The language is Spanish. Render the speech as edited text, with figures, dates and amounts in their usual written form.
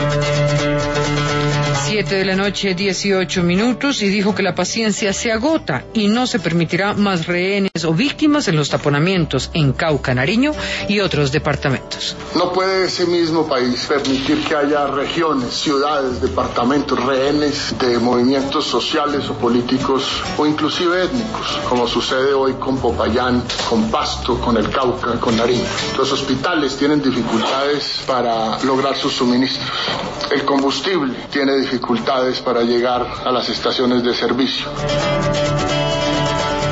7:18 y dijo que la paciencia se agota y no se permitirá más rehenes o víctimas en los taponamientos en Cauca, Nariño y otros departamentos. No puede ese mismo país permitir que haya regiones, ciudades, departamentos, rehenes de movimientos sociales o políticos o inclusive étnicos, como sucede hoy con Popayán, con Pasto, con el Cauca, con Nariño. Los hospitales tienen dificultades para lograr sus suministros. El combustible tiene dificultades para llegar a las estaciones de servicio.